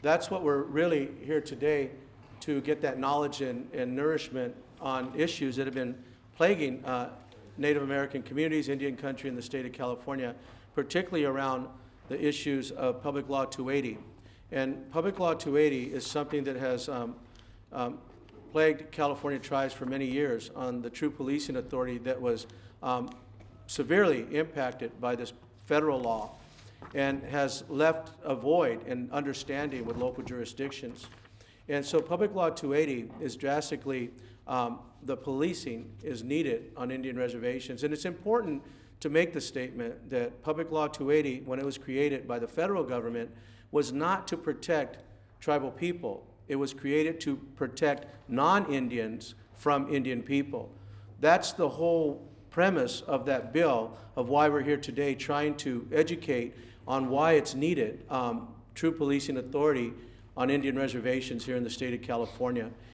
that's what we're really here today to get that knowledge and nourishment on issues that have been plaguing Native American communities, Indian country, in the state of California, particularly around the issues of Public Law 280. And Public Law 280 is something that has plagued California tribes for many years on the true policing authority that was severely impacted by this federal law and has left a void in understanding with local jurisdictions. And so Public Law 280 is drastically, the policing is needed on Indian reservations. And it's important to make the statement that Public Law 280, when it was created by the federal government, was not to protect tribal people. It was created to protect non-Indians from Indian people. That's the whole premise of that bill, of why we're here today trying to educate on why it's needed, true policing authority on Indian reservations here in the state of California.